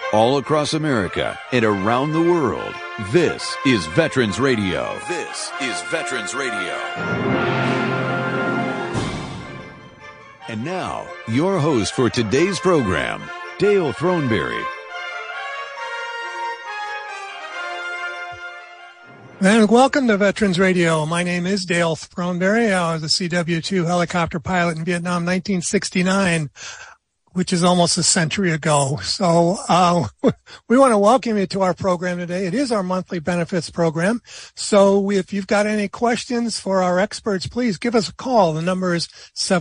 all across America and around the world. This is Veterans Radio. This is Veterans Radio. And now, your host for today's program, Dale Throneberry. And welcome to Veterans Radio. My name is Dale Throneberry. I was a CW-2 helicopter pilot in Vietnam, 1969, which is almost a century ago. So we want to welcome you to our program today. It is our monthly benefits program. So if you've got any questions for our experts, please give us a call. The number is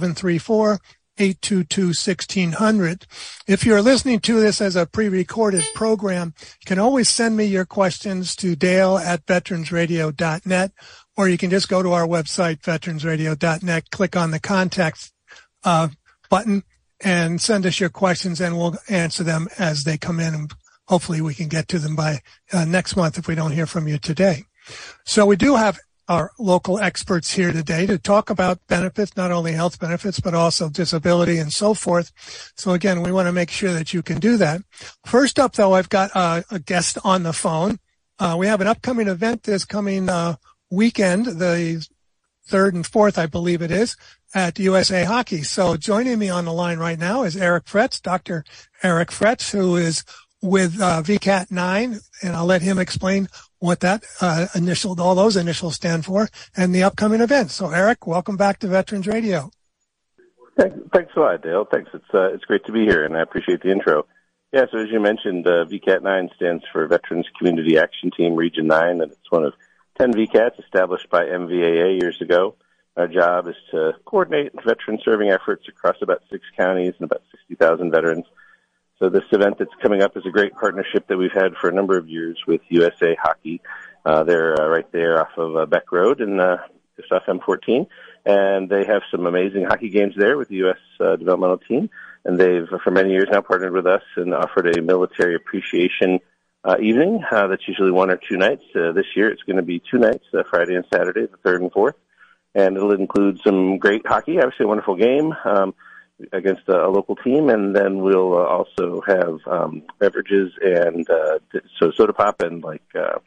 734-822-1600. If you're listening to this as a pre-recorded program, you can always send me your questions to dale@veteransradio.net, or you can just go to our website, veteransradio.net, click on the contact button, and send us your questions, and we'll answer them as they come in, and hopefully we can get to them by next month if we don't hear from you today. So we do have our local experts here today to talk about benefits, not only health benefits, but also disability and so forth. So again, we want to make sure that you can do that. First up, though, I've got a guest on the phone. We have an upcoming event this coming weekend, the 3rd and 4th, I believe it is, at USA Hockey. So joining me on the line right now is Eric Fretz, Dr. Eric Fretz, who is with VCAT 9, and I'll let him explain what that all those initials stand for, and the upcoming event. So Eric, welcome back to Veterans Radio. Thanks a lot, Dale. Thanks. It's great to be here, and I appreciate the intro. Yeah, so as you mentioned, VCAT 9 stands for Veterans Community Action Team Region 9, and it's one of 10 VCATs established by MVAA years ago. Our job is to coordinate veteran serving efforts across about 6 counties and about 60,000 veterans. So this event that's coming up is a great partnership that we've had for a number of years with USA Hockey. They're right there off of Beck Road and just off M14. And they have some amazing hockey games there with the U.S. developmental team. And they've, for many years now, partnered with us and offered a military appreciation evening that's usually 1 or 2 nights. This year it's going to be 2 nights, Friday and Saturday, the 3rd and 4th. And it'll include some great hockey, obviously a wonderful game against a local team. And then we'll also have beverages and so soda pop and a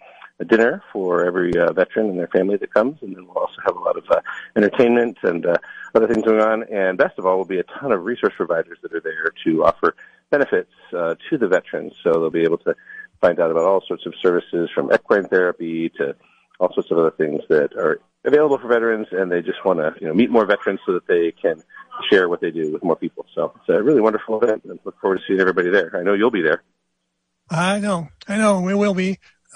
dinner for every veteran and their family that comes. And then we'll also have a lot of entertainment and other things going on. And best of all, will be a ton of resource providers that are there to offer benefits to the veterans. So they'll be able to find out about all sorts of services from equine therapy to all sorts of other things that are available for veterans, and they just want to meet more veterans so that they can share what they do with more people. So it's a really wonderful event, and look forward to seeing everybody there. I know you'll be there. I know, we will be.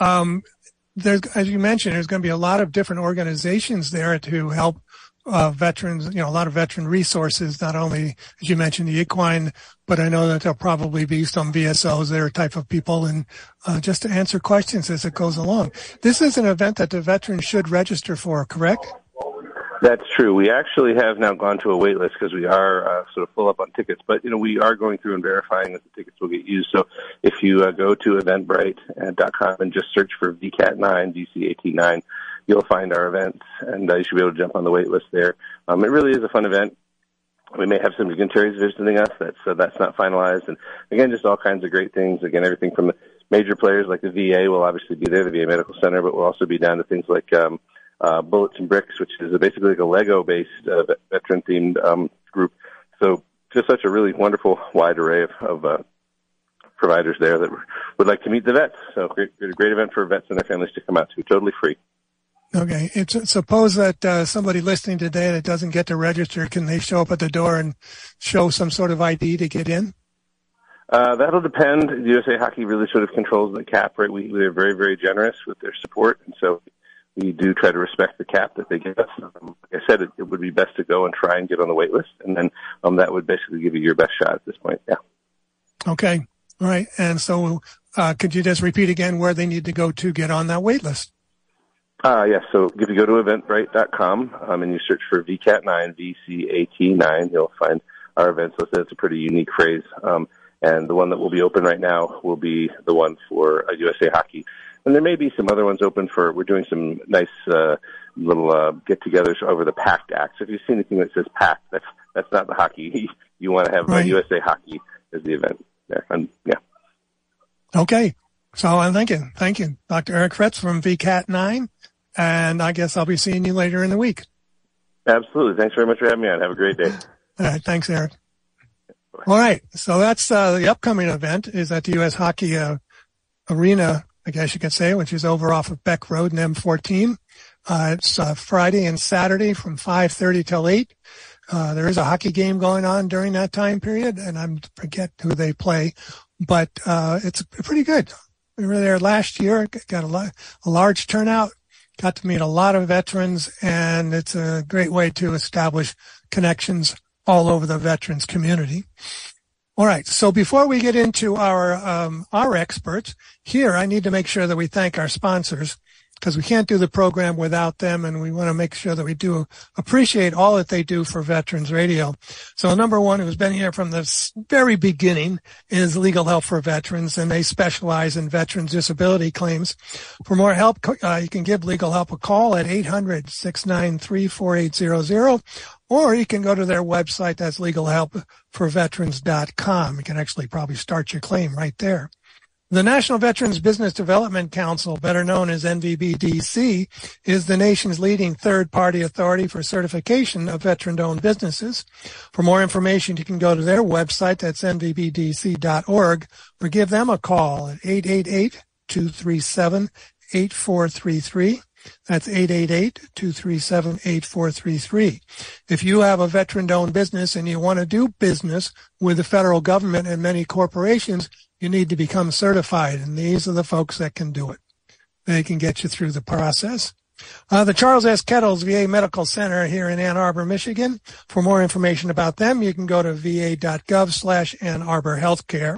There's, as you mentioned, there's going to be a lot of different organizations there to help veterans, a lot of veteran resources, not only, as you mentioned, the equine, but I know that there'll probably be some VSOs there type of people, and just to answer questions as it goes along. This is an event that the veterans should register for, correct? That's true. We actually have now gone to a wait list because we are sort of full up on tickets, but we are going through and verifying that the tickets will get used. So if you go to eventbrite.com and just search for VCAT 9, VCAT 9, you'll find our events, and you should be able to jump on the wait list there. It really is a fun event. We may have some dignitaries visiting us. That's not finalized. And again, just all kinds of great things. Again, everything from the major players like the VA will obviously be there, the VA Medical Center, but we'll also be down to things like Bullets and Bricks, which is basically like a Lego-based veteran-themed group. So just such a really wonderful wide array of providers there that would like to meet the vets. So great event for vets and their families to come out to, totally free. Okay. Suppose that somebody listening today that doesn't get to register, can they show up at the door and show some sort of ID to get in? That'll depend. USA Hockey really sort of controls the cap, right? They're very, very generous with their support, and so we do try to respect the cap that they give us. Like I said, it would be best to go and try and get on the wait list, and then that would basically give you your best shot at this point. Yeah. Okay. All right. And so could you just repeat again where they need to go to get on that wait list? Yes. So if you go to eventbrite.com and you search for VCAT 9, VCAT 9, you'll find our events listed. It's a pretty unique phrase. And the one that will be open right now will be the one for USA Hockey. And there may be some other ones open we're doing some nice little get-togethers over the PACT Act. So if you see anything that says PACT, that's not the hockey. You want to have USA Hockey as the event there. And, yeah. Okay. So I'm thinking, thank you, Dr. Eric Fritz from VCAT 9. And I guess I'll be seeing you later in the week. Absolutely. Thanks very much for having me on. Have a great day. All right. Thanks, Eric. All right. So that's the upcoming event is at the U.S. Hockey Arena, I guess you could say, which is over off of Beck Road and M14. It's Friday and Saturday from 5:30 till 8. There is a hockey game going on during that time period, and I forget who they play, but it's pretty good. We were there last year, got a large turnout, got to meet a lot of veterans, and it's a great way to establish connections all over the veterans community. All right. So before we get into our experts here, I need to make sure that we thank our sponsors, because we can't do the program without them, and we want to make sure that we do appreciate all that they do for Veterans Radio. So number one, who's been here from the very beginning, is Legal Help for Veterans, and they specialize in veterans disability claims. For more help, you can give Legal Help a call at 800-693-4800, or you can go to their website. That's legalhelpforveterans.com. You can actually probably start your claim right there. The National Veterans Business Development Council, better known as NVBDC, is the nation's leading third-party authority for certification of veteran-owned businesses. For more information, you can go to their website, that's nvbdc.org, or give them a call at 888-237-8433. That's 888-237-8433. If you have a veteran-owned business and you want to do business with the federal government and many corporations, you need to become certified, and these are the folks that can do it. They can get you through the process. The Charles S. Kettles VA Medical Center here in Ann Arbor, Michigan. For more information about them, you can go to va.gov/Ann Arbor Healthcare.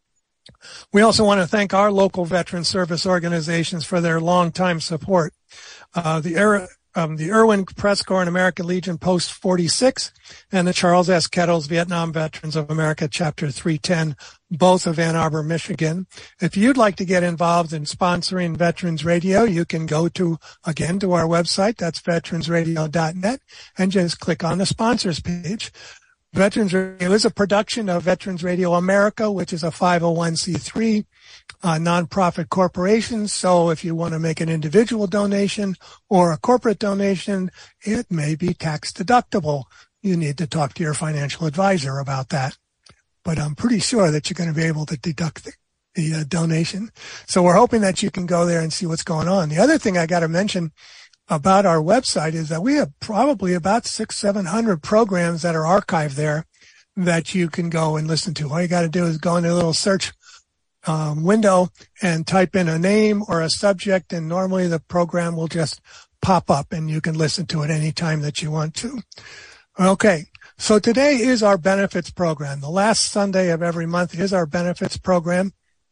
We also want to thank our local veteran service organizations for their longtime support. The Irwin Press Corps and American Legion Post 46 and the Charles S. Kettles Vietnam Veterans of America Chapter 310, both of Ann Arbor, Michigan. If you'd like to get involved in sponsoring Veterans Radio, you can go to our website. That's veteransradio.net, and just click on the sponsors page. Veterans Radio is a production of Veterans Radio America, which is a 501c3 nonprofit corporation. So if you want to make an individual donation or a corporate donation, it may be tax deductible. You need to talk to your financial advisor about that. But I'm pretty sure that you're going to be able to deduct the donation. So we're hoping that you can go there and see what's going on. The other thing I got to mention about our website is that we have probably about 600-700 programs that are archived there that you can go and listen to. All you got to do is go into a little search window and type in a name or a subject, and normally the program will just pop up and you can listen to it anytime that you want to. Okay. So today is our benefits program. The last Sunday of every month is our benefits program.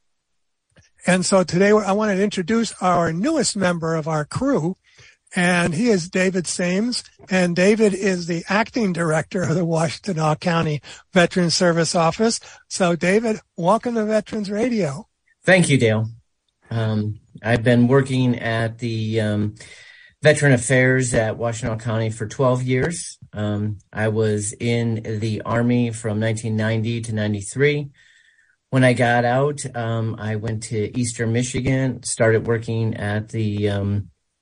And so today I want to introduce our newest member of our crew, and he is David Sames, and David is the acting director of the Washtenaw County Veterans Service Office. So, David, welcome to Veterans Radio. Thank you, Dale. I've been working at the Veteran Affairs at Washtenaw County for 12 years. I was in the Army from 1990 to 93. When I got out, I went to Eastern Michigan, started working at the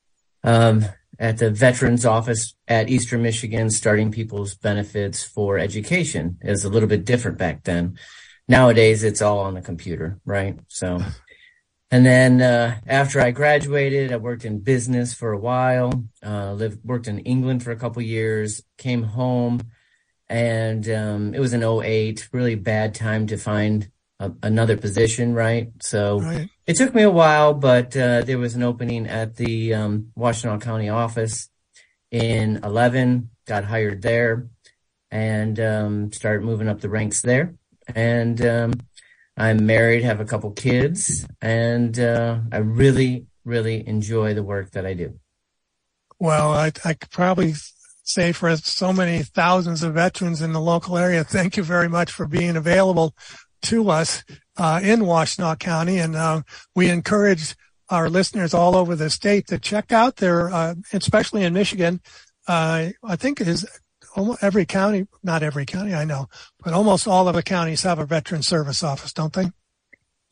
Veterans Office at Eastern Michigan, starting people's benefits for education. It was a little bit different back then. Nowadays, it's all on the computer, right? So, and then after I graduated, I worked in business for a while, worked in England for a couple years, came home, and it was in 2008, really bad time to find another position, right? So It took me a while, but there was an opening at the Washtenaw County office in 2011, got hired there, and started moving up the ranks there. And I'm married, have a couple kids, and I really, really enjoy the work that I do. Well, I could probably say for so many thousands of veterans in the local area, thank you very much for being available to us in Washtenaw County, and we encourage our listeners all over the state to check out their, especially in Michigan. I think it is almost every county, not every county, I know, but almost all of the counties have a veteran service office, don't they?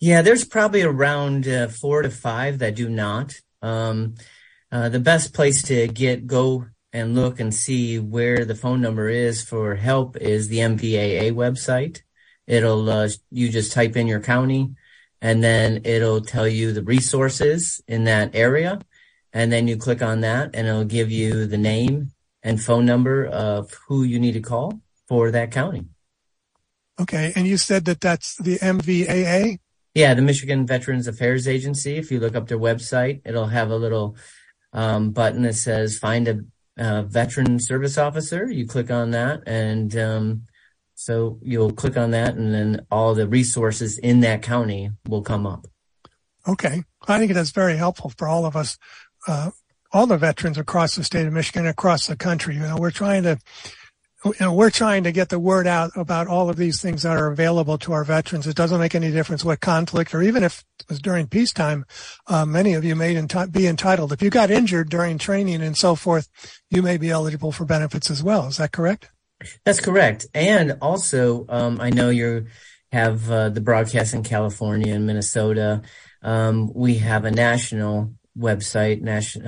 Yeah, there's probably around 4 to 5 that do not. The best place to go and look and see where the phone number is for help is the MVAA website. It'll you just type in your county, and then it'll tell you the resources in that area, and then you click on that, and it'll give you the name and phone number of who you need to call for that county. Okay, and you said that that's the MVAA? Yeah, the Michigan Veterans Affairs Agency. If you look up their website, it'll have a little button that says find a veteran service officer. You click on that, and so you'll click on that, and then all the resources in that county will come up. Okay. I think that's very helpful for all of us, all the veterans across the state of Michigan, across the country. We're trying to get the word out about all of these things that are available to our veterans. It doesn't make any difference what conflict, or even if it was during peacetime, many of you may be entitled. If you got injured during training and so forth, you may be eligible for benefits as well. Is that correct? That's correct. And also, I know you have the broadcast in California and Minnesota. We have a national website,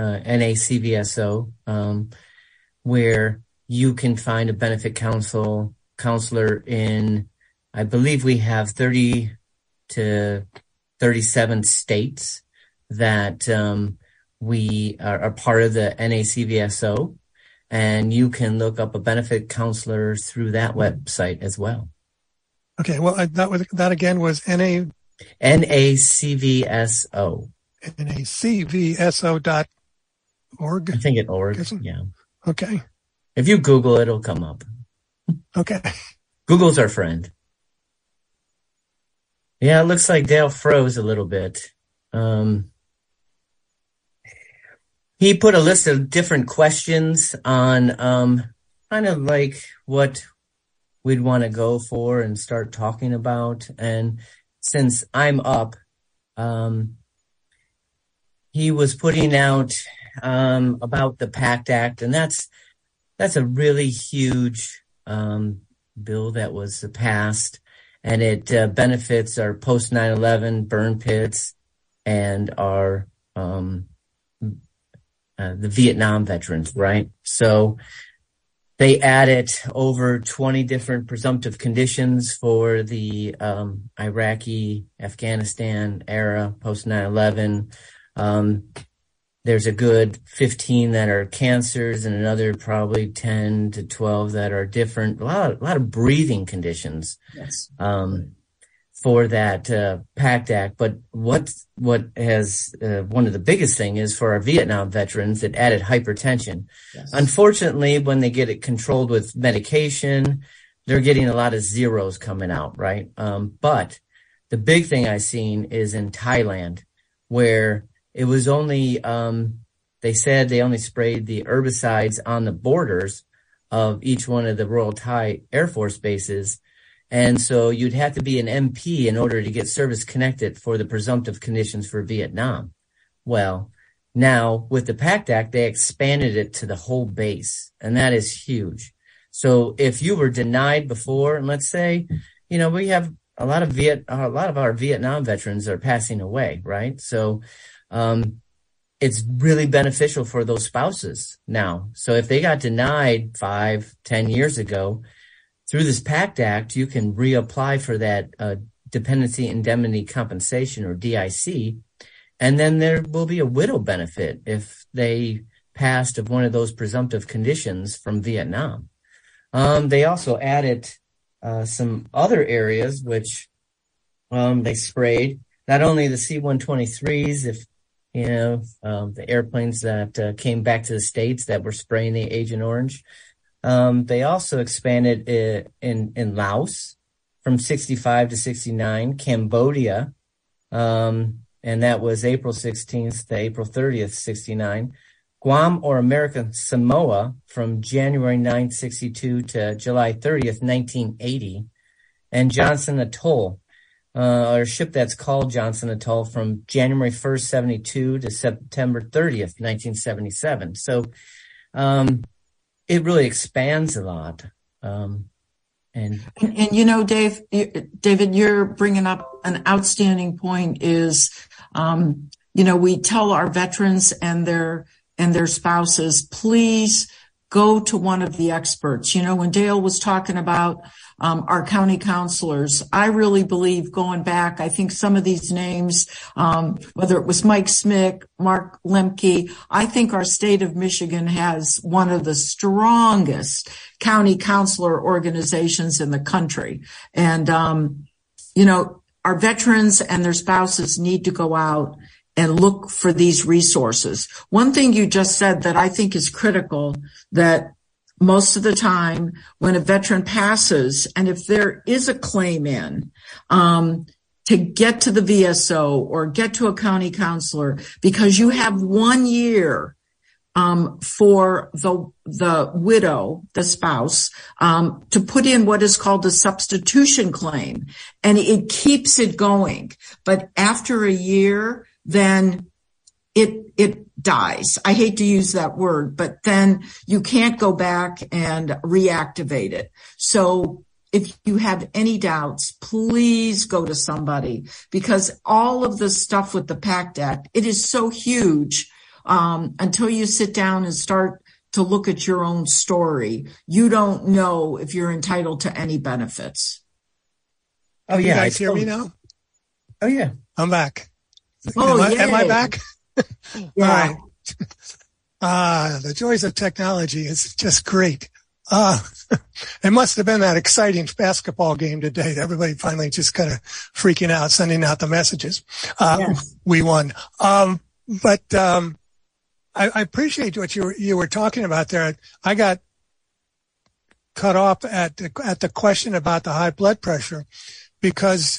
NACVSO, where you can find a benefit counselor in, I believe we have 30 to 37 states that we are part of the NACVSO. And you can look up a benefit counselor through that website as well. Okay, well, that again was NACVSO. NACVSO.org. I think it's org, yeah. Okay. If you Google it, it'll come up. Okay. Google's our friend. Yeah, it looks like Dale froze a little bit. He put a list of different questions on kind of like what we'd want to go for and start talking about. And since I'm up, he was putting out about the PACT Act, and that's a really huge bill that was passed, and it benefits our post 9/11 burn pits and our the Vietnam veterans, right? So they added over 20 different presumptive conditions for the Iraqi, Afghanistan era, post 9/11. There's a good 15 that are cancers and another probably 10 to 12 that are different. A lot of breathing conditions. Yes. For that PACT Act. But what has one of the biggest thing is for our Vietnam veterans, it added hypertension. Yes. Unfortunately, when they get it controlled with medication, they're getting a lot of zeros coming out, right? But the big thing I've seen is in Thailand, where it was only, they said they only sprayed the herbicides on the borders of each one of the Royal Thai Air Force bases. And so you'd have to be an MP in order to get service connected for the presumptive conditions for Vietnam. Well, now with the PACT Act, they expanded it to the whole base, and that is huge. So if you were denied before, and let's say, we have a lot of our Vietnam veterans are passing away, right? So, it's really beneficial for those spouses now. So if they got denied 5-10 years ago, through this PACT Act, you can reapply for that dependency indemnity compensation, or DIC, and then there will be a widow benefit if they passed of one of those presumptive conditions from Vietnam. They also added some other areas which they sprayed, not only the C-123s, if the airplanes that came back to the States that were spraying the Agent Orange. They also expanded it in Laos from 65 to 69, Cambodia, and that was April 16th to April 30th, 69, Guam or American Samoa from January 9th, 62 to July 30th, 1980, and Johnson Atoll, or a ship that's called Johnson Atoll from January 1st, 72 to September 30th, 1977. So, it really expands a lot. And you know, David, you're bringing up an outstanding point is, you know, we tell our veterans and their spouses, please go to one of the experts. You know, when Dale was talking about our county counselors, I really believe going back, I think some of these names, whether it was Mike Smick, Mark Lemke, I think our state of Michigan has one of the strongest county counselor organizations in the country. And, you know, our veterans and their spouses need to go out and look for these resources. One thing you just said that I think is critical, that most of the time when a veteran passes, and if there is a claim in, to get to the VSO or get to a county counselor, because you have 1 year for the widow, the spouse, to put in what is called a substitution claim, and it keeps it going. But after a year, then it dies. I hate to use that word, but then you can't go back and reactivate it. So if you have any doubts, please go to somebody, because all of the stuff with the PACT Act, it is so huge. Until you sit down and start to look at your own story, you don't know if you're entitled to any benefits. Oh, yeah. You guys hear me now? Oh, yeah. I'm back. Oh, am I back? Yeah. All right. The joys of technology is just great. It must have been that exciting basketball game today. Everybody finally just kind of freaking out, sending out the messages. Yes. We won. But I appreciate what you were talking about there. I got cut off at the question about the high blood pressure, because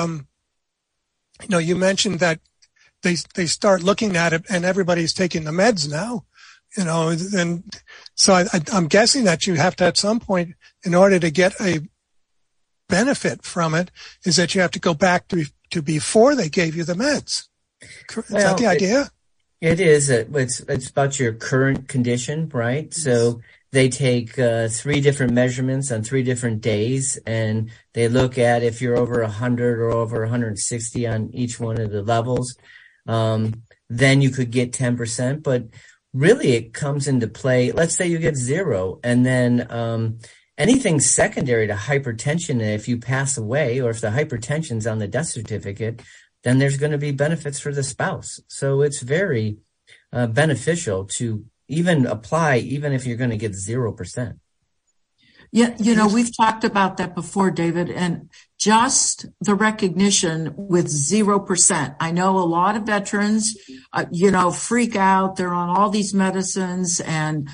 you know, you mentioned that they start looking at it and everybody's taking the meds now, you know, and so I'm guessing that you have to, at some point, in order to get a benefit from it, is that you have to go back to before they gave you the meds. Is that the idea? It is. It's about your current condition, right? So they take 3 different measurements on 3 different days, and they look at if you're over 100 or over 160 on each one of the levels. Then you could get 10%, but really it comes into play. Let's say you get 0, and then anything secondary to hypertension, if you pass away or if the hypertension's on the death certificate, then there's going to be benefits for the spouse. So it's very beneficial to even apply, even if you're going to get 0%. Yeah, you know, we've talked about that before, David, and just the recognition with 0%. I know a lot of veterans, you know, freak out. They're on all these medicines, and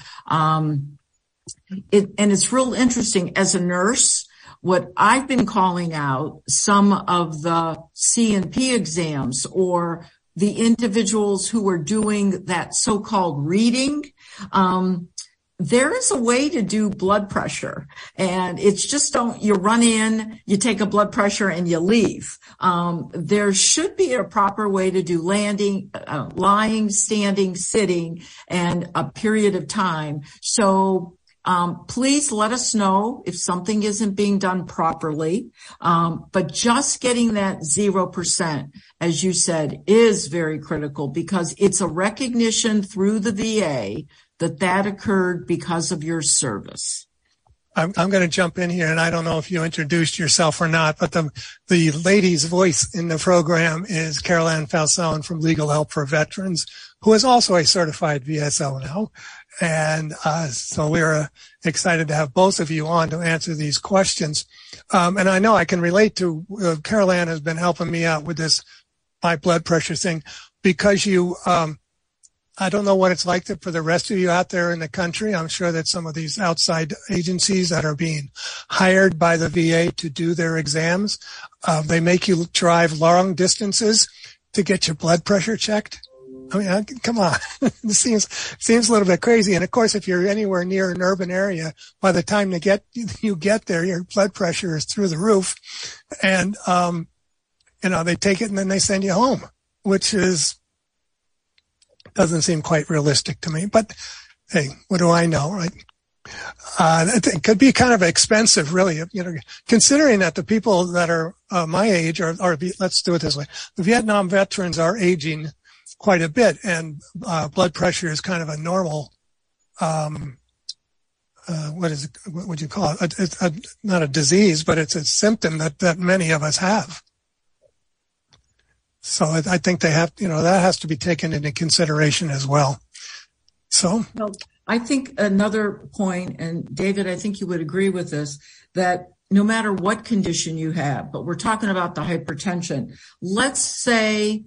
it's real interesting as a nurse. What I've been calling out, some of the C&P exams or the individuals who are doing that so-called reading, there is a way to do blood pressure, and it's just you run in, you take a blood pressure and you leave. There should be a proper way to do lying, standing, sitting, and a period of time. So please let us know if something isn't being done properly. But just getting that 0%, as you said, is very critical, because it's a recognition through the VA that occurred because of your service. I'm going to jump in here, and I don't know if you introduced yourself or not, but the lady's voice in the program is Carol Ann Falzone from Legal Help for Veterans, who is also a certified VSO now. And so we're excited to have both of you on to answer these questions. And I know I can relate to Carol Ann has been helping me out with this high blood pressure thing, because you I don't know what it's like for the rest of you out there in the country. I'm sure that some of these outside agencies that are being hired by the VA to do their exams, they make you drive long distances to get your blood pressure checked. I mean, come on. It seems a little bit crazy. And of course, if you're anywhere near an urban area, by the time you get there, your blood pressure is through the roof. And, you know, they take it and then they send you home, which doesn't seem quite realistic to me. But hey, what do I know, right? It could be kind of expensive, really, considering that the people that are my age or let's do it this way. The Vietnam veterans are aging quite a bit, and blood pressure is kind of a normal, what would you call it? It's not a disease, but it's a symptom that many of us have. So I think they have, that has to be taken into consideration as well. So. Well, I think another point, and David, I think you would agree with this, that no matter what condition you have, but we're talking about the hypertension. Let's say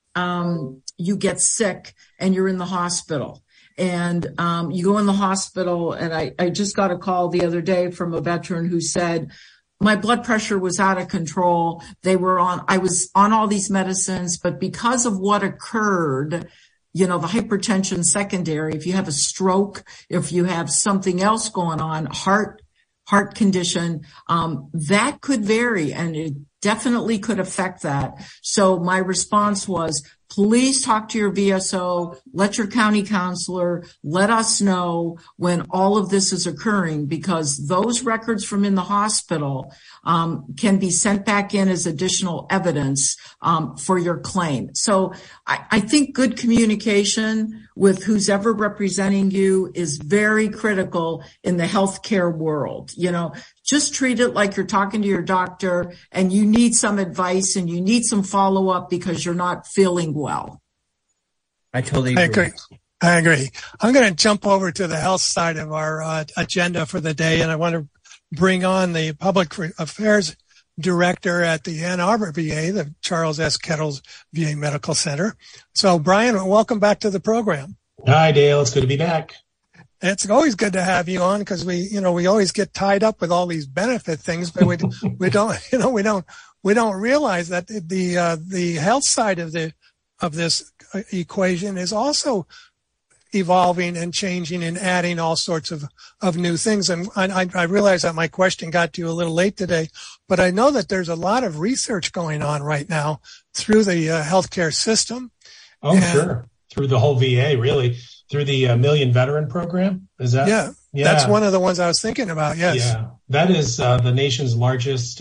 you get sick and you're in the hospital. And you go in the hospital, and I just got a call the other day from a veteran who said, my blood pressure was out of control. I was on all these medicines, but because of what occurred, the hypertension secondary, if you have a stroke, if you have something else going on, heart condition, that could vary, and it definitely could affect that. So my response was, please talk to your VSO, let your county counselor, let us know when all of this is occurring, because those records from in the hospital can be sent back in as additional evidence for your claim. So I think good communication with who's ever representing you is very critical in the healthcare world. Just treat it like you're talking to your doctor and you need some advice and you need some follow-up because you're not feeling well. I totally agree. I agree. I'm going to jump over to the health side of our agenda for the day, and I want to bring on the Public Affairs Director at the Ann Arbor VA, the Charles S. Kettles VA Medical Center. So, Brian, welcome back to the program. Hi, Dale. It's good to be back. It's always good to have you on because we always get tied up with all these benefit things, but we don't realize that the health side of this equation is also evolving and changing and adding all sorts of new things. And I realize that my question got to you a little late today, but I know that there's a lot of research going on right now through the healthcare system. Oh, sure. Through the whole VA, really. Through the Million Veteran Program? Is that? Yeah, that's one of the ones I was thinking about, yes. Yeah, that is the nation's largest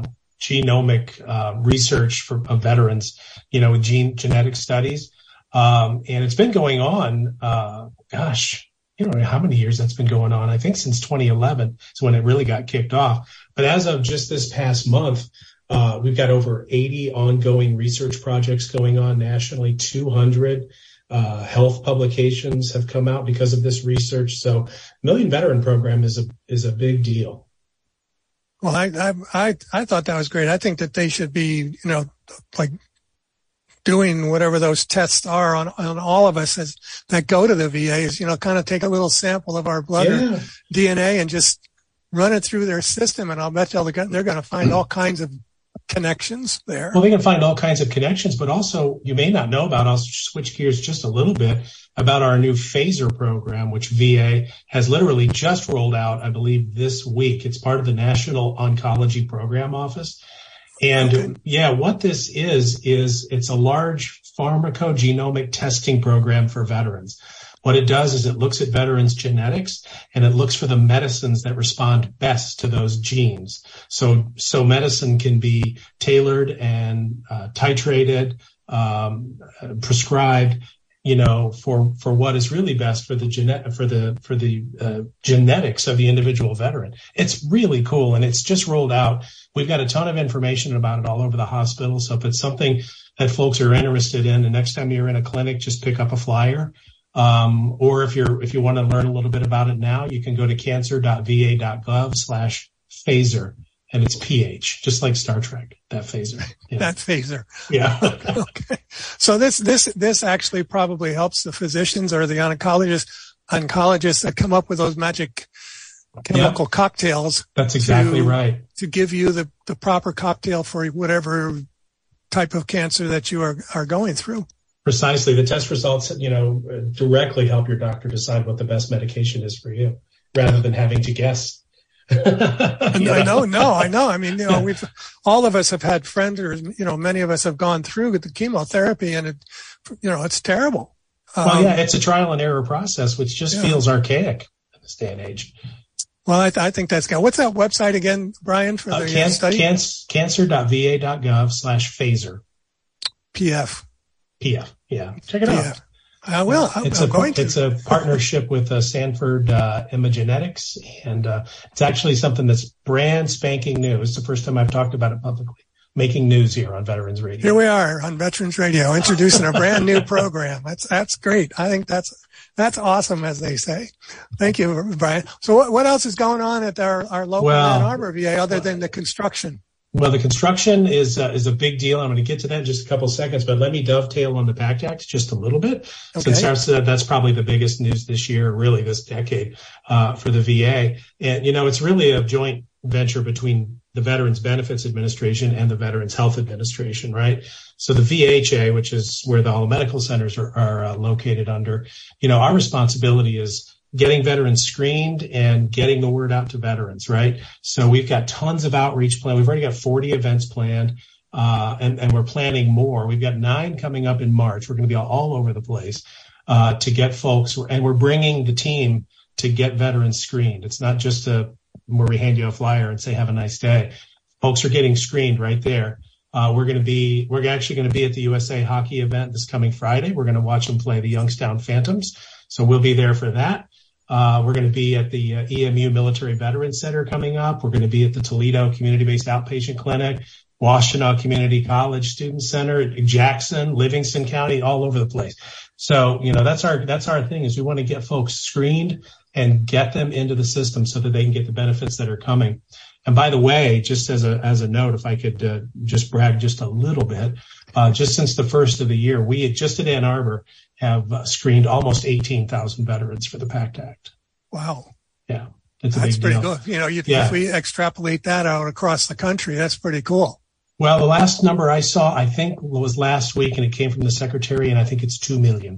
genomic research of veterans, with genetic studies. And it's been going on, how many years that's been going on? I think since 2011 is when it really got kicked off. But as of just this past month, we've got over 80 ongoing research projects going on nationally, 200 health publications have come out because of this research. So Million Veteran Program is a big deal. Well, I thought that was great. I think that they should be, like doing whatever those tests are on all of us that go to the VAs, kind of take a little sample of our blood or DNA and just run it through their system. And I'll bet they're going to find all kinds of connections there. Well, they can find all kinds of connections, but also you may not know about, I'll switch gears just a little bit, about our new PHASER program, which VA has literally just rolled out, I believe, this week. It's part of the National Oncology Program Office. And what this is it's a large pharmacogenomic testing program for veterans. What it does is it looks at veterans' genetics and it looks for the medicines that respond best to those genes. So medicine can be tailored and titrated, prescribed, for what is really best for the genetics of the individual veteran. It's really cool, and it's just rolled out. We've got a ton of information about it all over the hospital. So if it's something that folks are interested in, the next time you're in a clinic, just pick up a flyer. Or if you want to learn a little bit about it now, you can go to cancer.va.gov/PHASER, and it's PH, just like Star Trek, that PHASER. Yeah. That PHASER. Yeah. Okay. So this actually probably helps the physicians or the oncologists that come up with those magic chemical cocktails. That's exactly right. To give you the proper cocktail for whatever type of cancer that you are going through. Precisely. The test results, directly help your doctor decide what the best medication is for you, rather than having to guess. I know. I mean, all of us have had friends, or many of us have gone through the chemotherapy, and it's terrible. Well, it's a trial and error process, which just feels archaic. this day and age. Well, I think that's good. What's that website again, Brian, for the study? Cancer.va.gov/phaser. PF. Yeah. Check it out. I will. It's a partnership with Sanford Imagenetics, and it's actually something that's brand spanking new. It's the first time I've talked about it publicly. Making news here on Veterans Radio. Here we are on Veterans Radio, introducing a brand new program. That's great. I think that's awesome, as they say. Thank you, Brian. So what else is going on at our local Ann Arbor VA other than the construction? Well, the construction is a big deal. I'm going to get to that in just a couple of seconds, but let me dovetail on the PACT Act just a little bit, since that's probably the biggest news this year, really this decade, for the VA. And, it's really a joint venture between the Veterans Benefits Administration and the Veterans Health Administration, right? So the VHA, which is where all the medical centers are located under, our responsibility is getting veterans screened and getting the word out to veterans, right? So we've got tons of outreach planned. We've already got 40 events planned, and we're planning more. We've got 9 coming up in March. We're going to be all over the place to get folks, and we're bringing the team to get veterans screened. It's not just where we hand you a flyer and say, have a nice day. Folks are getting screened right there. We're actually going to be at the USA Hockey event this coming Friday. We're going to watch them play the Youngstown Phantoms. So we'll be there for that. We're going to be at the EMU Military Veterans Center coming up. We're going to be at the Toledo Community-Based Outpatient Clinic, Washtenaw Community College Student Center, Jackson, Livingston County, all over the place. So, that's our thing, is we want to get folks screened and get them into the system so that they can get the benefits that are coming. And by the way, just as a note, if I could just brag just a little bit, just since the first of the year, we just at Ann Arbor have screened almost 18,000 veterans for the PACT Act. Wow. Yeah, it's a big deal. That's pretty good. If we extrapolate that out across the country, that's pretty cool. Well, the last number I saw, I think, was last week, and it came from the secretary, and I think it's 2 million.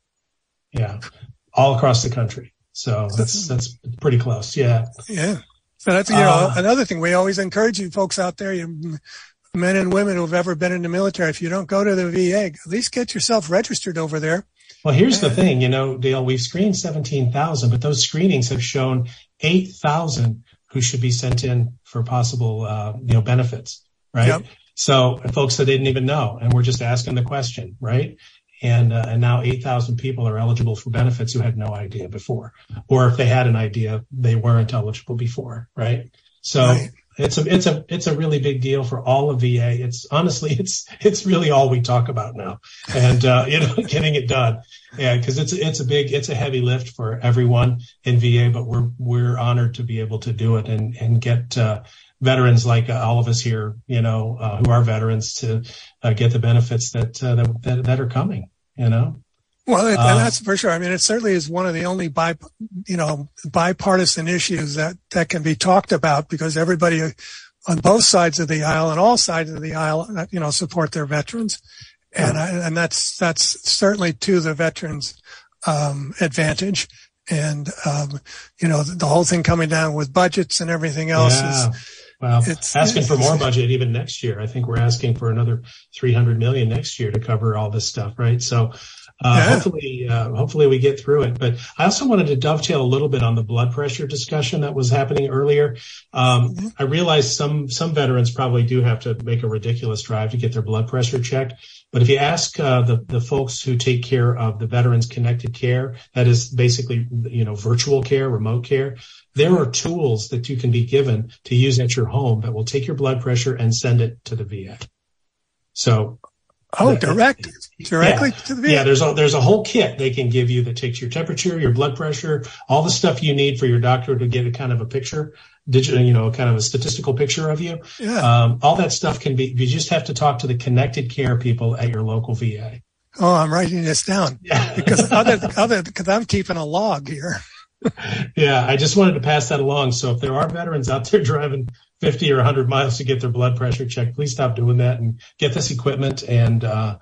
Yeah, all across the country. So that's pretty close. Yeah. Yeah. So that's another thing. We always encourage you folks out there, you men and women who've ever been in the military. If you don't go to the VA, at least get yourself registered over there. Well, here's the thing, Dale, we've screened 17,000, but those screenings have shown 8,000 who should be sent in for possible, benefits, right? Yep. So folks that didn't even know, and we're just asking the question, right? And now 8,000 people are eligible for benefits who had no idea before, or if they had an idea, they weren't eligible before, right? So right. It's a really big deal for all of VA. It's really all we talk about now, and getting it done. Yeah, because it's a heavy lift for everyone in VA, but we're honored to be able to do it and get veterans like all of us here, who are veterans, to get the benefits that are coming, Well, that's for sure. I mean, it certainly is one of the only bipartisan issues that can be talked about, because everybody on both sides of the aisle and all sides of the aisle, support their veterans. And that's certainly to the veterans' advantage. And, the whole thing coming down with budgets and everything else is, well, asking for more budget even next year. I think we're asking for another $300 million next year to cover all this stuff, right? So hopefully we get through it. But I also wanted to dovetail a little bit on the blood pressure discussion that was happening earlier. I realize some veterans probably do have to make a ridiculous drive to get their blood pressure checked. But if you ask the folks who take care of the Veterans Connected Care, that is basically virtual care, remote care, there are tools that you can be given to use at your home that will take your blood pressure and send it to the VA. So, directly to the VA. Yeah, there's a whole kit they can give you that takes your temperature, your blood pressure, all the stuff you need for your doctor to get a kind of a picture, digital, kind of a statistical picture of you. Yeah. All that stuff can be. You just have to talk to the Connected Care people at your local VA. Oh, I'm writing this down because because I'm keeping a log here. Yeah, I just wanted to pass that along. So if there are veterans out there driving 50 or 100 miles to get their blood pressure checked, please stop doing that and get this equipment, and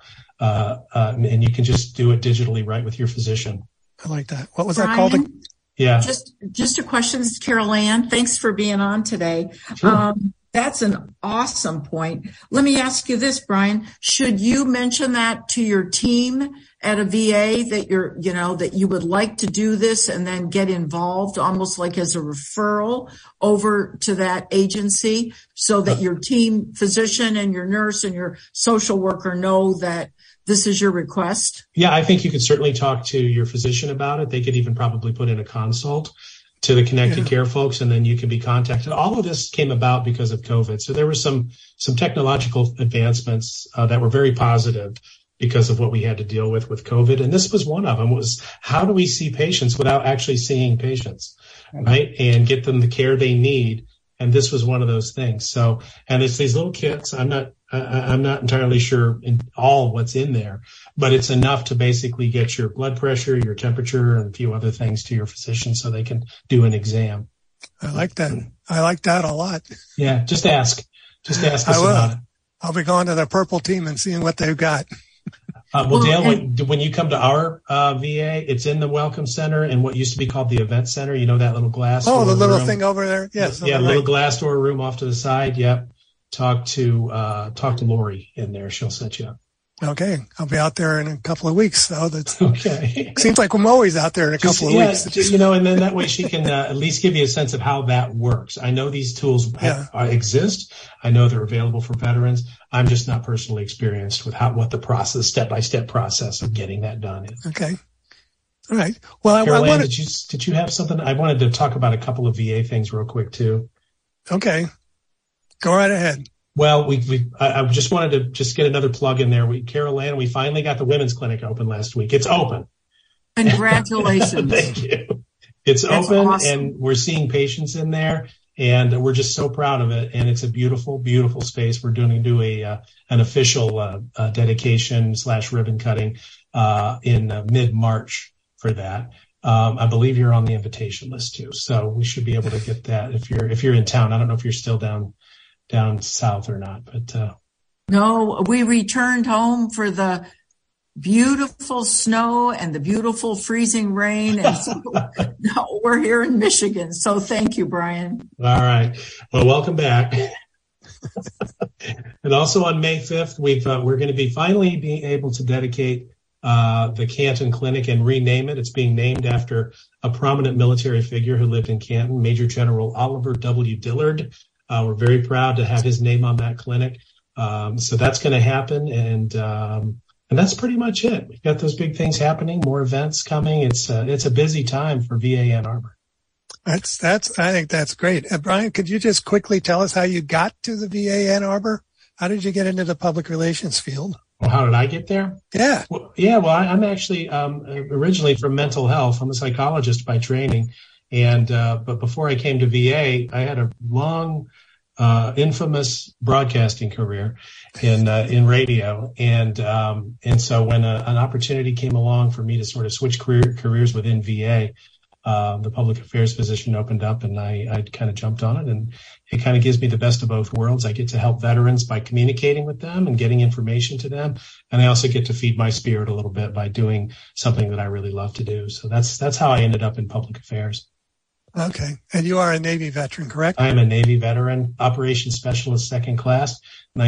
you can just do it digitally right with your physician. I like that. What was Brian, that called? Yeah. Just a question. This is Carol Ann. Thanks for being on today. Sure. That's an awesome point. Let me ask you this, Brian. Should you mention that to your team at a VA that that you would like to do this and then get involved almost like as a referral over to that agency so that your team physician and your nurse and your social worker know that this is your request? Yeah, I think you could certainly talk to your physician about it. They could even probably put in a consult to the Connected Care folks, and then you can be contacted. All of this came about because of COVID. So there were some technological advancements that were very positive because of what we had to deal with COVID. And this was one of them, was how do we see patients without actually seeing patients, right? And get them the care they need. And this was one of those things. So, and it's these little kits. I'm not entirely sure in all what's in there, but it's enough to basically get your blood pressure, your temperature, and a few other things to your physician so they can do an exam. I like that. I like that a lot. Yeah. Just ask us about it. I'll be going to the Purple team and seeing what they've got. Well, Dale, when you come to our VA, it's in the Welcome Center and what used to be called the Event Center. You know that little glass door the little room? Thing over there? Yes. Yeah, little glass door room off to the side. Yep. Talk to Lori in there. She'll set you up. Okay. I'll be out there in a couple of weeks. So that's okay. Seems like I'm always out there in a couple of weeks. And then that way she can at least give you a sense of how that works. I know these tools exist. I know they're available for veterans. I'm just not personally experienced with what the process, step-by-step process of getting that done is. Okay. All right. Well, Caroline, did you have something? I wanted to talk about a couple of VA things real quick too. Okay. Go right ahead. Well, I just wanted to just get another plug in there. Carol, we finally got the women's clinic open last week. It's open. Congratulations. Thank you. It's open, awesome. And we're seeing patients in there, and we're just so proud of it. And it's a beautiful, beautiful space. We're going to do an official dedication / ribbon cutting in mid-March for that. I believe you're on the invitation list too, so we should be able to get that if you're in town. I don't know if you're still down south or not, but no, we returned home for the beautiful snow and the beautiful freezing rain, and so no, we're here in Michigan. So thank you, Brian. All right, well, welcome back. And also on May 5th, we're going to be finally being able to dedicate the Canton Clinic and rename it. It's being named after a prominent military figure who lived in Canton, Major General Oliver W. Dillard. We're very proud to have his name on that clinic. So that's going to happen. And that's pretty much it. We've got those big things happening, more events coming. It's a busy time for VA Ann Arbor. I think that's great. Brian, could you just quickly tell us how you got to the VA Ann Arbor? How did you get into the public relations field? Well, how did I get there? Yeah. Well, I'm actually originally from mental health. I'm a psychologist by training. And but before I came to VA, I had a long, infamous broadcasting career in radio. And so when an opportunity came along for me to sort of switch careers within VA, the public affairs position opened up, and I kind of jumped on it, and it kind of gives me the best of both worlds. I get to help veterans by communicating with them and getting information to them. And I also get to feed my spirit a little bit by doing something that I really love to do. So that's how I ended up in public affairs. Okay. And you are a Navy veteran, correct? I am a Navy veteran, Operations Specialist, second class,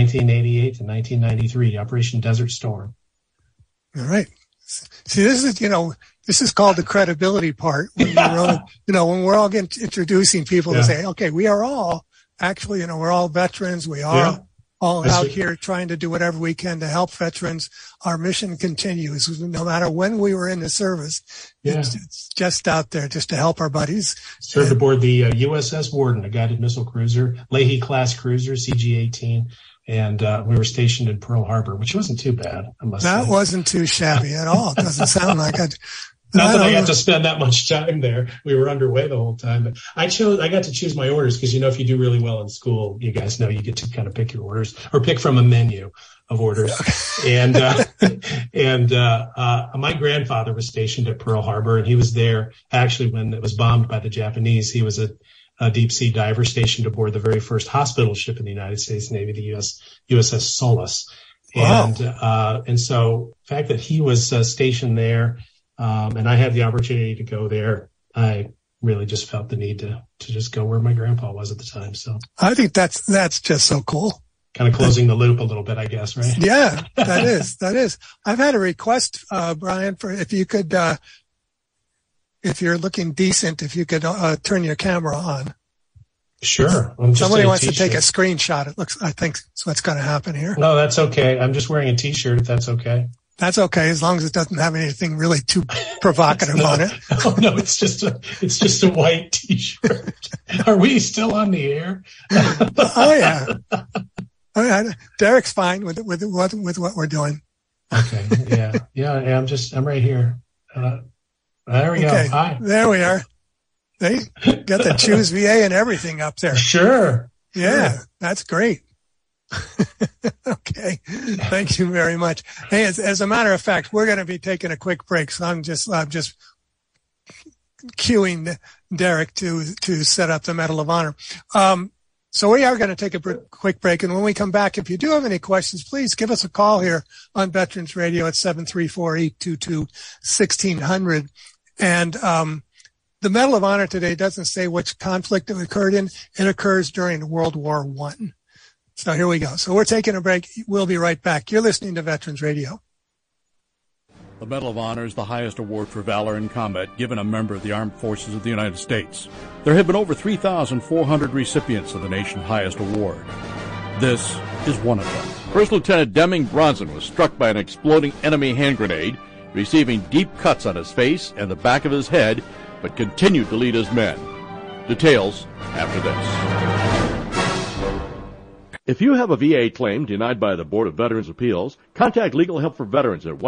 1988 to 1993, Operation Desert Storm. All right. See, this is called the credibility part. When when we're all introducing people to say, okay, we are all actually, we're all veterans. We are all out here trying to do whatever we can to help veterans. Our mission continues no matter when we were in the service. Yeah. It's just out there just to help our buddies. Served aboard the USS Warden, a guided missile cruiser, Leahy class cruiser, CG-18. And we were stationed in Pearl Harbor, which wasn't too bad, I must say. That wasn't too shabby at all. It doesn't sound like it. Not that I got to spend that much time there. We were underway the whole time. But I got to choose my orders because, if you do really well in school, you guys know you get to kind of pick your orders or pick from a menu of orders. And my grandfather was stationed at Pearl Harbor, and he was there actually when it was bombed by the Japanese. He was a deep sea diver stationed aboard the very first hospital ship in the United States Navy, the USS Solace. Wow. And so the fact that he was stationed there, and I had the opportunity to go there, I really just felt the need to just go where my grandpa was at the time. So I think that's just so cool. Kind of closing the loop a little bit, I guess, right? Yeah, that is. I've had a request, Brian, for if you could, if you're looking decent, if you could turn your camera on. Sure. Somebody wants to take a screenshot. I think that's what's going to happen here. No, that's okay. I'm just wearing a T-shirt, if that's okay. That's okay, as long as it doesn't have anything really too provocative on it. Oh, no, it's just a white T-shirt. Are we still on the air? Oh yeah. Derek's fine with what we're doing. Okay. Yeah. I'm right here. There we go. Hi. There we are. They got the Choose VA and everything up there. Sure. Yeah, sure. That's great. Okay. Thank you very much. Hey, as a matter of fact, we're going to be taking a quick break. So I'm just cueing Derek to set up the Medal of Honor. So we are going to take a quick break. And when we come back, if you do have any questions, please give us a call here on Veterans Radio at 734-822-1600. And, the Medal of Honor today doesn't say which conflict it occurred in. It occurs during World War I. So here we go. So we're taking a break. We'll be right back. You're listening to Veterans Radio. The Medal of Honor is the highest award for valor in combat given a member of the Armed Forces of the United States. There have been over 3,400 recipients of the nation's highest award. This is one of them. First Lieutenant Deming Bronson was struck by an exploding enemy hand grenade, receiving deep cuts on his face and the back of his head, but continued to lead his men. Details after this. If you have a VA claim denied by the Board of Veterans' Appeals, contact Legal Help for Veterans at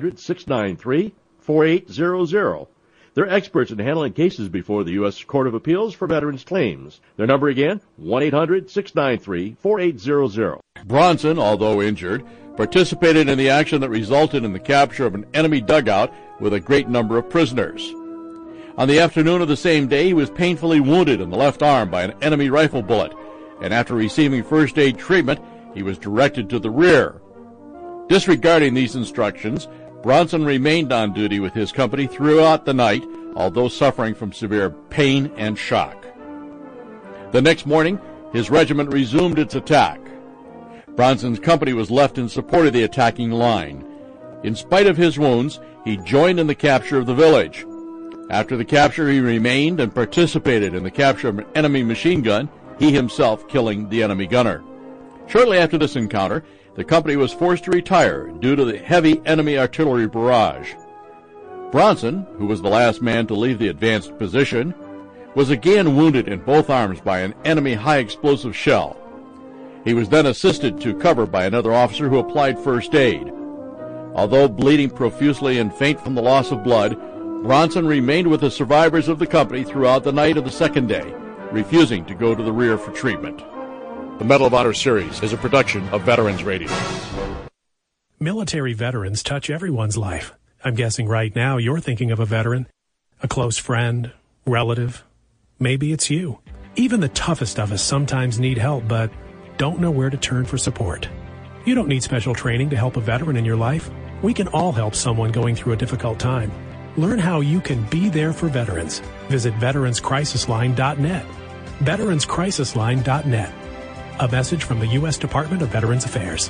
1-800-693-4800. They're experts in handling cases before the U.S. Court of Appeals for Veterans Claims. Their number again, 1-800-693-4800. Bronson, although injured, participated in the action that resulted in the capture of an enemy dugout with a great number of prisoners. On the afternoon of the same day, he was painfully wounded in the left arm by an enemy rifle bullet, and after receiving first aid treatment, he was directed to the rear. Disregarding these instructions, Bronson remained on duty with his company throughout the night, although suffering from severe pain and shock. The next morning, his regiment resumed its attack. Bronson's company was left in support of the attacking line. In spite of his wounds, he joined in the capture of the village. After the capture, he remained and participated in the capture of an enemy machine gun, he himself killing the enemy gunner. Shortly after this encounter, the company was forced to retire due to the heavy enemy artillery barrage. Bronson, who was the last man to leave the advanced position, was again wounded in both arms by an enemy high-explosive shell. He was then assisted to cover by another officer who applied first aid. Although bleeding profusely and faint from the loss of blood, Bronson remained with the survivors of the company throughout the night of the second day, refusing to go to the rear for treatment. The Medal of Honor series is a production of Veterans Radio. Military veterans touch everyone's life. I'm guessing right now you're thinking of a veteran, a close friend, relative. Maybe it's you. Even the toughest of us sometimes need help, but don't know where to turn for support. You don't need special training to help a veteran in your life. We can all help someone going through a difficult time. Learn how you can be there for veterans. Visit veteranscrisisline.net. veteranscrisisline.net. A message from the U.S. Department of Veterans Affairs.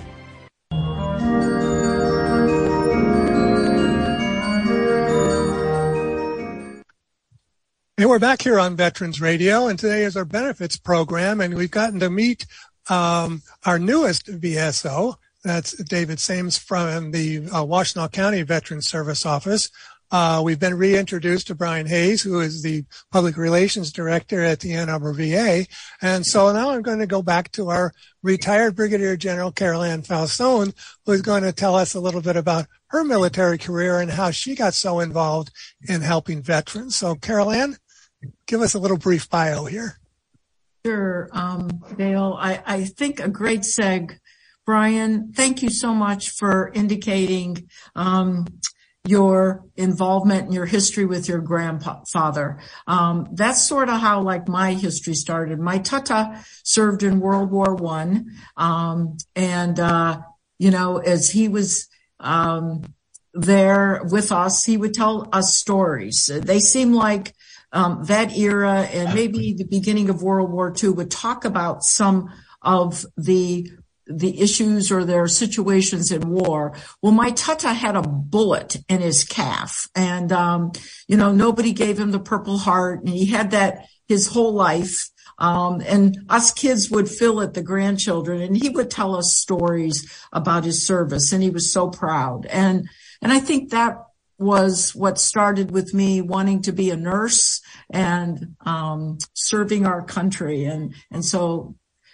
And we're back here on Veterans Radio, and today is our benefits program, and we've gotten to meet our newest VSO. That's David Sames from the Washtenaw County Veterans Service Office. We've been reintroduced to Brian Hayes, who is the Public Relations Director at the Ann Arbor VA. And so now I'm going to go back to our retired Brigadier General Carol Ann Falzone, who's going to tell us a little bit about her military career and how she got so involved in helping veterans. So Carol Ann, give us a little brief bio here. Sure, Dale. I think a great seg. Brian, thank you so much for indicating your involvement and your history with your grandfather. That's sort of how like my history started. My tata served in World War I. As he was there with us, he would tell us stories. They seem like that era and maybe the beginning of World War II would talk about some of the issues or their situations in war. Well, my Tata had a bullet in his calf, and nobody gave him the Purple Heart, and he had that his whole life. And us kids would fill it, the grandchildren, and he would tell us stories about his service, and he was so proud. And I think that was what started with me wanting to be a nurse and serving our country. And so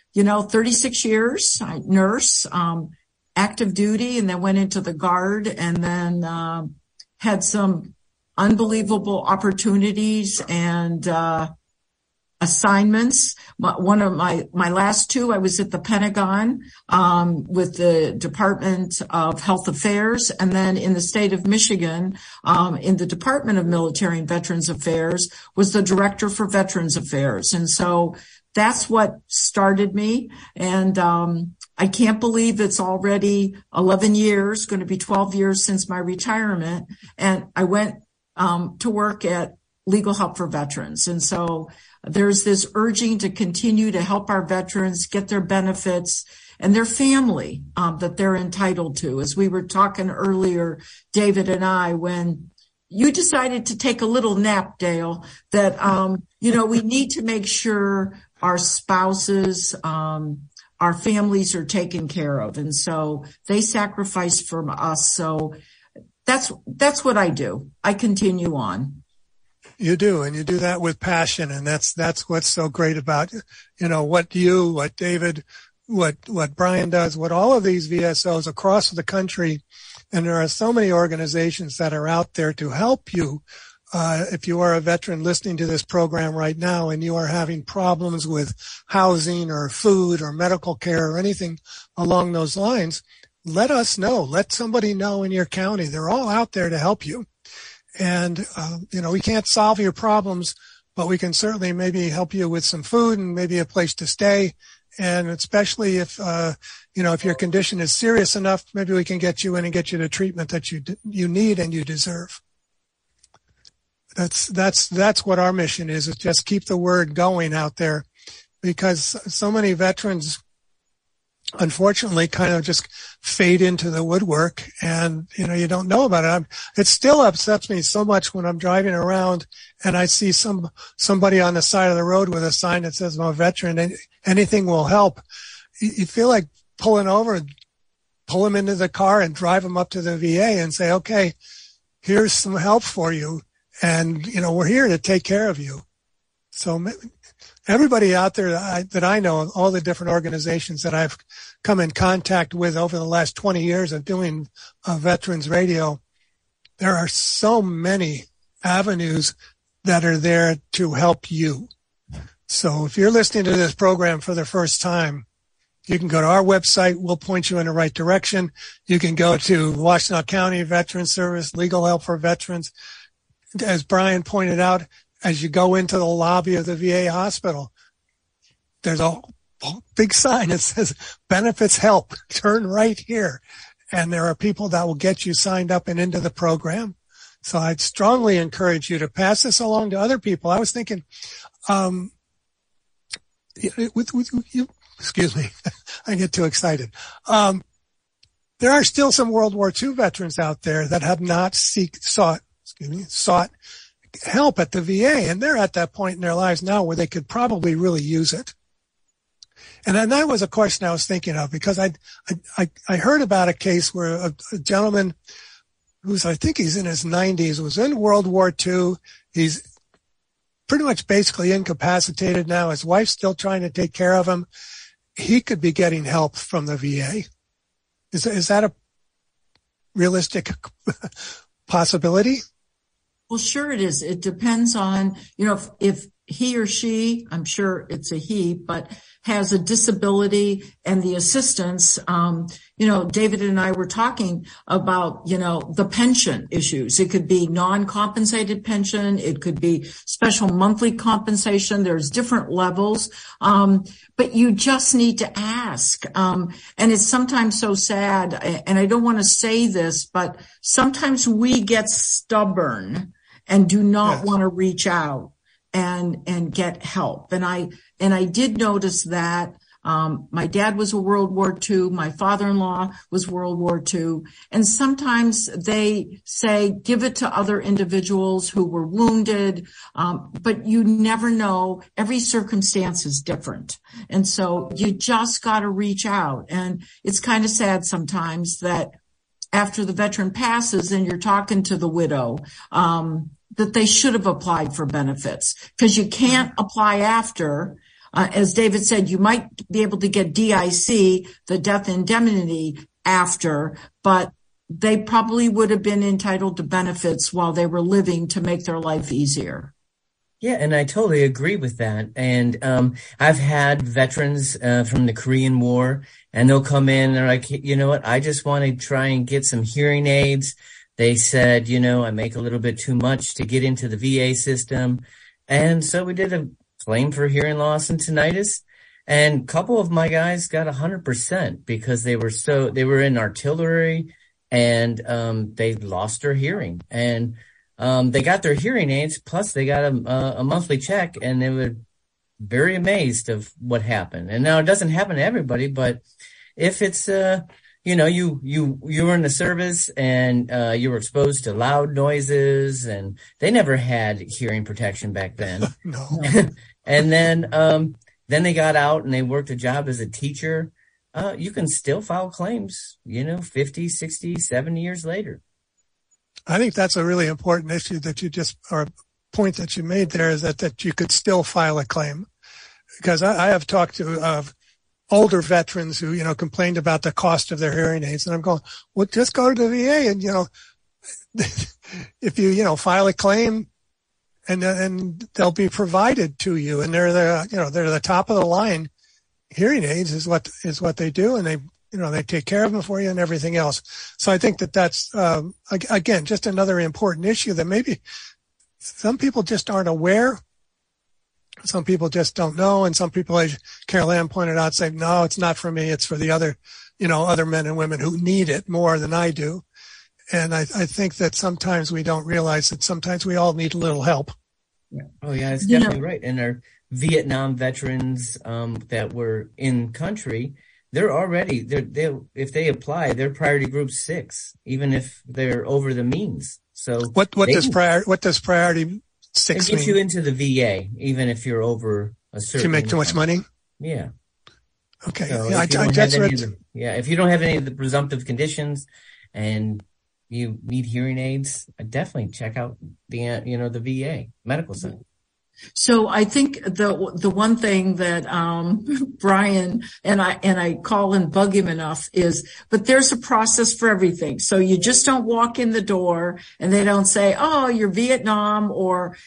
36 years, I nurse, active duty, and then went into the Guard, and then had some unbelievable opportunities and assignments. One of my last two, I was at the Pentagon with the Department of Health Affairs, and then in the state of Michigan, in the Department of Military and Veterans Affairs, was the Director for Veterans Affairs. And so that's what started me. And I can't believe it's already 11 years, going to be 12 years since my retirement. And I went to work at Legal Help for Veterans. And so there's this urging to continue to help our veterans get their benefits and their family that they're entitled to. As we were talking earlier, David and I, when you decided to take a little nap, Dale, that, we need to make sure our spouses, our families are taken care of. And so they sacrifice for us. So that's what I do. I continue on. You do, and you do that with passion, and that's what's so great about, what David, what Brian does, what all of these VSOs across the country, and there are so many organizations that are out there to help you. If you are a veteran listening to this program right now and you are having problems with housing or food or medical care or anything along those lines, let us know. Let somebody know in your county. They're all out there to help you. And, we can't solve your problems, but we can certainly maybe help you with some food and maybe a place to stay. And especially if, if your condition is serious enough, maybe we can get you in and get you the treatment that you need and you deserve. That's what our mission is just keep the word going out there, because so many veterans, unfortunately, kind of just fade into the woodwork, and you don't know about it. It still upsets me so much when I'm driving around and I see somebody on the side of the road with a sign that says, "I'm a veteran, and anything will help." You feel like pulling over, pull them into the car, and drive them up to the VA and say, "Okay, here's some help for you, and we're here to take care of you." So everybody out there that I know, all the different organizations that I've come in contact with over the last 20 years of doing Veterans Radio, there are so many avenues that are there to help you. So if you're listening to this program for the first time, you can go to our website. We'll point you in the right direction. You can go to Washtenaw County Veterans Service, Legal Help for Veterans. As Brian pointed out, as you go into the lobby of the VA hospital, there's a big sign that says benefits help. Turn right here. And there are people that will get you signed up and into the program. So I'd strongly encourage you to pass this along to other people. I was thinking, excuse me, I get too excited. There are still some World War II veterans out there that have not sought help at the VA, and they're at that point in their lives now where they could probably really use it. And then that was a question I was thinking of, because I heard about a case where a gentleman I think he's in his 90s, was in World War II. He's pretty much basically incapacitated now. His wife's still trying to take care of him. He could be getting help from the VA. Is that a realistic possibility? Well, sure it is. It depends on, if he or she, I'm sure it's a he, but has a disability and the assistance. David and I were talking about, the pension issues. It could be non-compensated pension. It could be special monthly compensation. There's different levels. But you just need to ask. And it's sometimes so sad. And I don't want to say this, but sometimes we get stubborn and do not want to reach out. and get help. And I did notice that. My dad was a World War II. My father-in-law was World War II. And sometimes they say, give it to other individuals who were wounded. But you never know. Every circumstance is different. And so you just got to reach out. And it's kind of sad sometimes that after the veteran passes and you're talking to the widow, that they should have applied for benefits, because you can't apply after. As David said, you might be able to get DIC, the death indemnity, after, but they probably would have been entitled to benefits while they were living to make their life easier. Yeah, and I totally agree with that. And I've had veterans from the Korean War, and they'll come in and they're like, you know what, I just want to try and get some hearing aids. They said, I make a little bit too much to get into the VA system. And so we did a claim for hearing loss and tinnitus, and a couple of my guys got 100% because they were in artillery, and they lost their hearing, and they got their hearing aids, plus they got a monthly check, and they were very amazed of what happened. And now it doesn't happen to everybody, but if it's you were in the service and you were exposed to loud noises, and they never had hearing protection back then. No. And then they got out and they worked a job as a teacher. You can still file claims, 50, 60, 70 years later. I think that's a really important issue or point that you made there, is that you could still file a claim. Because I have talked to older veterans who, complained about the cost of their hearing aids. And I'm going, well, just go to the VA and, if you, file a claim, and they'll be provided to you. And they're the top of the line. Hearing aids is what they do. And they take care of them for you and everything else. So I think that's, again, just another important issue that maybe some people just aren't aware. Some people just don't know. And some people, as Carol Ann pointed out, say, no, it's not for me. It's for the other men and women who need it more than I do. And I think that sometimes we don't realize that sometimes we all need a little help. Yeah. Oh, yeah, it's definitely right. And our Vietnam veterans that were in country, they're already, if they apply, they're priority group 6, even if they're over the means. So what does priority 6 mean? It gets you into the VA, even if you're over a certain. If you make too much money? Yeah. Okay. So yeah, if you don't have any of the presumptive conditions and you need hearing aids, definitely check out the VA medical center. So I think the one thing that Brian and I call and bug him enough is, but there's a process for everything. So you just don't walk in the door and they don't say, oh, you're Vietnam or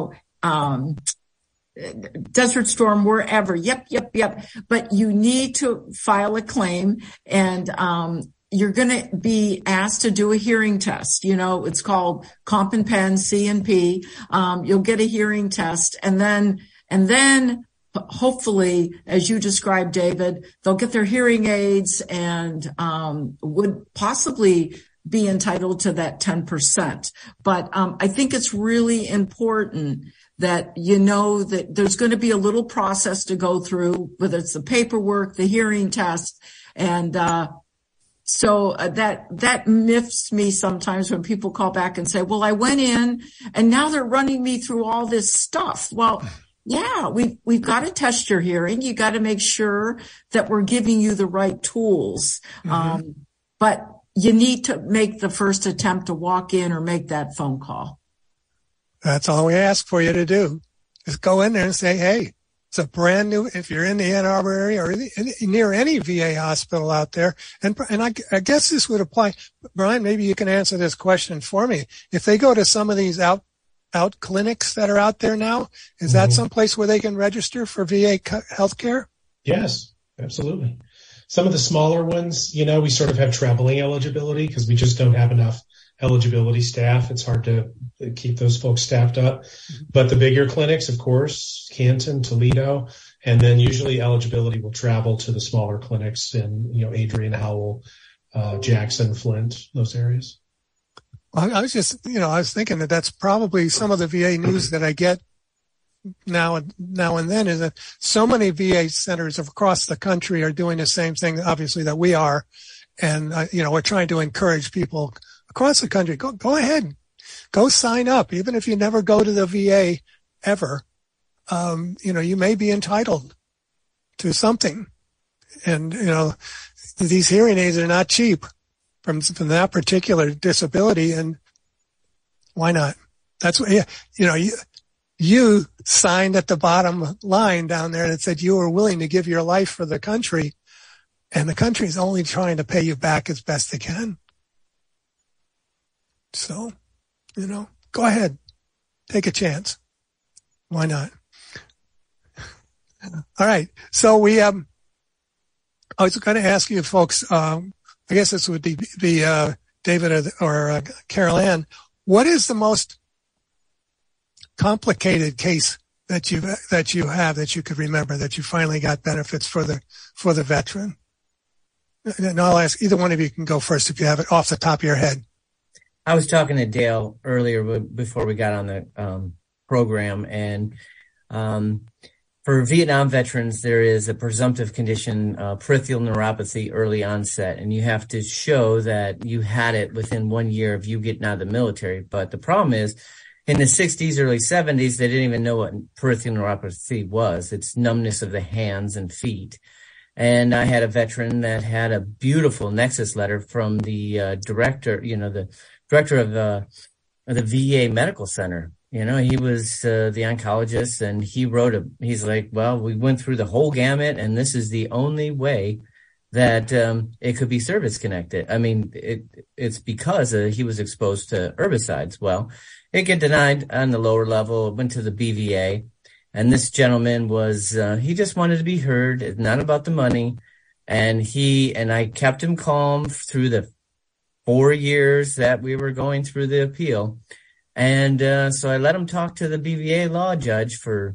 Desert Storm, wherever. Yep. But you need to file a claim, and you're going to be asked to do a hearing test. It's called Comp and Pen, C&P. You'll get a hearing test, and then hopefully, as you described, David, they'll get their hearing aids and would possibly be entitled to that 10%. But I think it's really important that that there's going to be a little process to go through, whether it's the paperwork, the hearing test, and so that miffs me sometimes when people call back and say, well, I went in and now they're running me through all this stuff. Well, yeah, we've got to test your hearing. You got to make sure that we're giving you the right tools. Mm-hmm. But you need to make the first attempt to walk in or make that phone call. That's all we ask for you to do. Just go in there and say, hey, it's a brand new, if you're in the Ann Arbor area or near any VA hospital out there. And I guess this would apply. Brian, maybe you can answer this question for me. If they go to some of these out clinics that are out there now, is that someplace where they can register for VA healthcare? Yes, absolutely. Some of the smaller ones, we sort of have traveling eligibility because we just don't have enough eligibility staff. It's hard to keep those folks staffed up. But the bigger clinics, of course, Canton, Toledo, and then usually eligibility will travel to the smaller clinics in, Adrian, Howell, Jackson, Flint, those areas. I was just, I was thinking that's probably some of the VA news that I get now and then is that so many VA centers across the country are doing the same thing, obviously, that we are. And, we're trying to encourage people across the country, go ahead, go sign up. Even if you never go to the VA ever, you may be entitled to something. And, these hearing aids are not cheap from that particular disability. And why not? That's what, you signed at the bottom line down there that said you were willing to give your life for the country, and the country is only trying to pay you back as best they can. So, go ahead, take a chance. Why not? All right. So I was going to ask you folks, I guess this would be David or Carol Ann, what is the most complicated case that you have that you could remember that you finally got benefits for the veteran? And I'll ask either one of you can go first if you have it off the top of your head. I was talking to Dale earlier before we got on the program, and for Vietnam veterans, there is a presumptive condition, peripheral neuropathy, early onset, and you have to show that you had it within 1 year of you getting out of the military. But the problem is, in the 60s, early 70s, they didn't even know what peripheral neuropathy was. It's numbness of the hands and feet. And I had a veteran that had a beautiful nexus letter from the director, the director of the VA Medical Center. He was the oncologist, and he's like, well, we went through the whole gamut, and this is the only way that it could be service connected. I mean, it's because he was exposed to herbicides. Well, it got denied on the lower level, went to the BVA, and this gentleman was, he just wanted to be heard. It's not about the money. And I kept him calm through the 4 years that we were going through the appeal. And so I let him talk to the BVA law judge for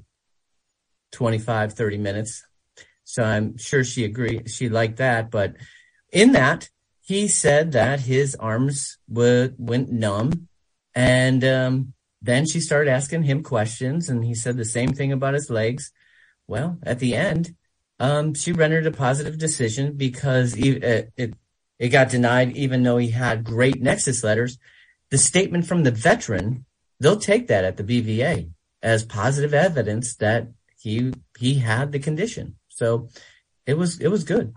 25, 30 minutes. So I'm sure she agreed. She liked that. But in that, he said that his arms went numb. And then she started asking him questions, and he said the same thing about his legs. Well, at the end, she rendered a positive decision because it got denied, even though he had great nexus letters. The statement from the veteran, they'll take that at the BVA as positive evidence that he had the condition. So it was good.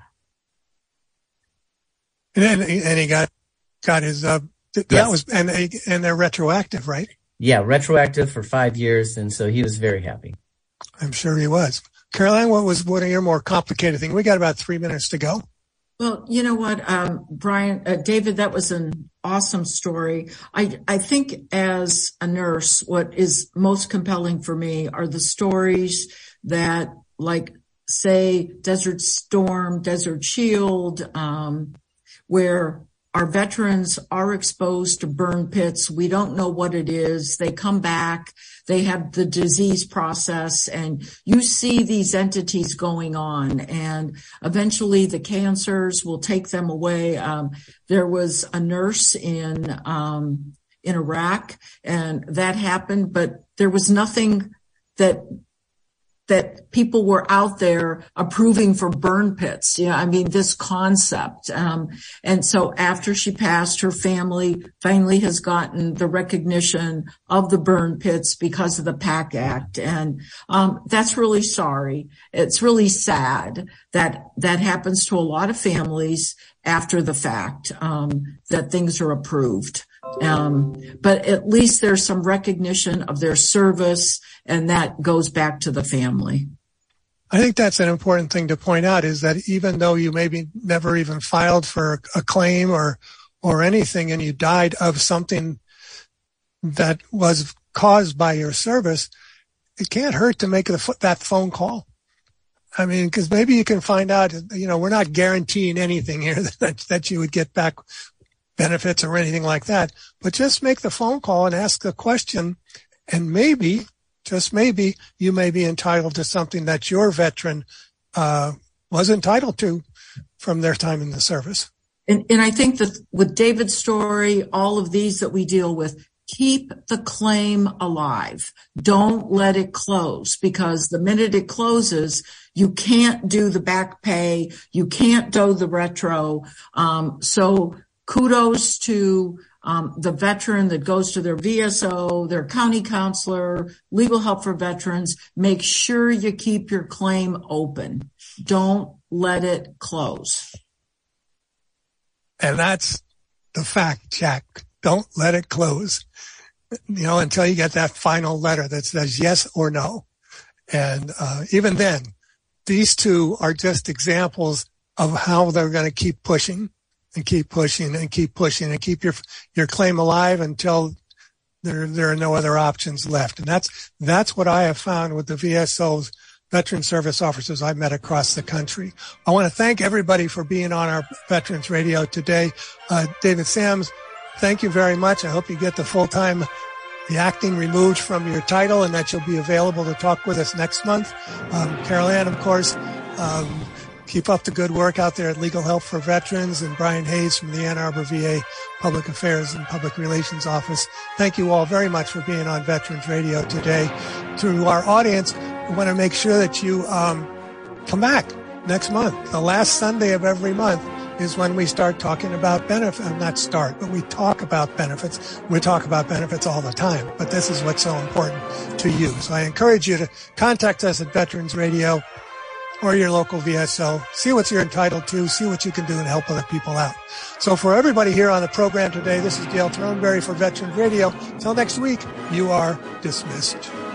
And he got his yes. And they're retroactive, right? Yeah, retroactive for 5 years, and so he was very happy. I'm sure he was. Caroline, what are your more complicated things? We got about 3 minutes to go. Well, you know what, Brian, David, that was an awesome story. I think as a nurse, what is most compelling for me are the stories that, like, say, Desert Storm, Desert Shield, where our veterans are exposed to burn pits. We don't know what it is. They come back. They have the disease process, and you see these entities going on, and eventually the cancers will take them away. There was a nurse in Iraq, and that happened, but there was nothing that people were out there approving for burn pits. This concept. And so after she passed, her family finally has gotten the recognition of the burn pits because of the PAC Act. And, that's really sorry. It's really sad that happens to a lot of families after the fact, that things are approved. But at least there's some recognition of their service, and that goes back to the family. I think that's an important thing to point out, is that even though you maybe never even filed for a claim or anything, and you died of something that was caused by your service, it can't hurt to make that phone call. I mean, because maybe you can find out, we're not guaranteeing anything here that you would get back benefits or anything like that, but just make the phone call and ask the question, and maybe, just maybe, you may be entitled to something that your veteran was entitled to from their time in the service. And I think that with David's story, all of these that we deal with, keep the claim alive. Don't let it close, because the minute it closes, you can't do the back pay. You can't do the retro. So kudos to the veteran that goes to their VSO, their county counselor, legal help for veterans. Make sure you keep your claim open. Don't let it close. And that's the fact, Jack. Don't let it close, until you get that final letter that says yes or no. And even then, these two are just examples of how they're going to keep pushing and keep pushing and keep pushing and keep your claim alive until there are no other options left. And that's what I have found with the VSOs, Veteran Service Officers I've met across the country. I want to thank everybody for being on our Veterans Radio today. David Sams, thank you very much. I hope you get the acting removed from your title and that you'll be available to talk with us next month. Carol Ann, of course, keep up the good work out there at Legal Help for Veterans, and Brian Hayes from the Ann Arbor VA Public Affairs and Public Relations Office. Thank you all very much for being on Veterans Radio today. To our audience, we want to make sure that you come back next month. The last Sunday of every month is when we start talking about benefits. Not start, but we talk about benefits. We talk about benefits all the time, but this is what's so important to you. So I encourage you to contact us at Veterans Radio or your local VSO. See what you're entitled to. See what you can do and help other people out. So for everybody here on the program today, this is Dale Throneberry for Veterans Radio. Until next week, you are dismissed.